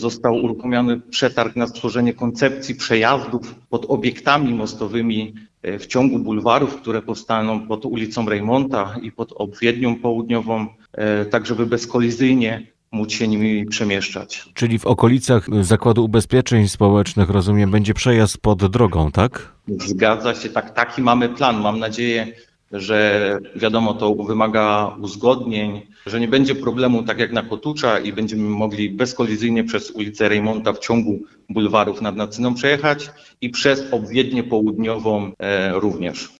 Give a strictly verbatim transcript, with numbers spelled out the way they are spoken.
został uruchomiony przetarg na stworzenie koncepcji przejazdów pod obiektami mostowymi w ciągu bulwarów, które powstaną pod ulicą Reymonta i pod Obwiednią Południową, tak żeby bezkolizyjnie móc się nimi przemieszczać. Czyli w okolicach Zakładu Ubezpieczeń Społecznych, rozumiem, będzie przejazd pod drogą, tak? Zgadza się, tak, taki mamy plan. Mam nadzieję, że wiadomo, to wymaga uzgodnień, że nie będzie problemu tak jak na Kotucza i będziemy mogli bezkolizyjnie przez ulicę Reymonta w ciągu bulwarów nad Nacyną przejechać i przez Obwiednię Południową e, również.